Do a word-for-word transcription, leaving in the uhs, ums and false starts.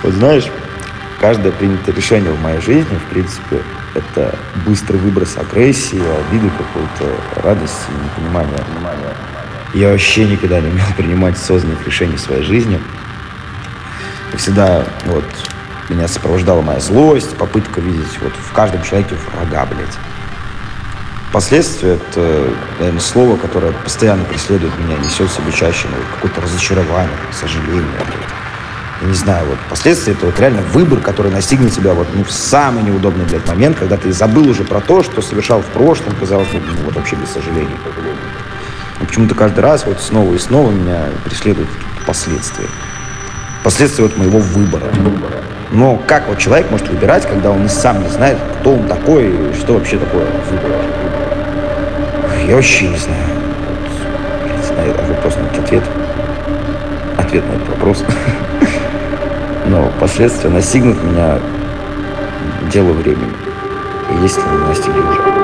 Вот знаешь, каждое принятое решение в моей жизни, в принципе, это быстрый выброс агрессии, обиды какой-то, радости, непонимания. Я вообще никогда не умел принимать осознанных решений в своей жизни. И всегда вот меня сопровождала моя злость, попытка видеть вот в каждом человеке врага, блядь. Последствия — это, наверное, слово, которое постоянно преследует меня, несет в себе чаще ну, какое-то разочарование, сожаление. Я не знаю, вот последствия — это вот реально выбор, который настигнет тебя вот, ну, в самый неудобный, блядь, момент, когда ты забыл уже про то, что совершал в прошлом, казалось бы, ну, вот вообще без сожалений. Но почему-то каждый раз вот снова и снова меня преследуют последствия. Последствия вот моего выбора. Но как вот человек может выбирать, когда он и сам не знает, кто он такой и что вообще такое выбор? Я вообще не знаю. Вот, не знаю, это вопрос на этот ответ. Ответ на этот вопрос. Но последствия настигнут меня дело времени. И если не настигли уже.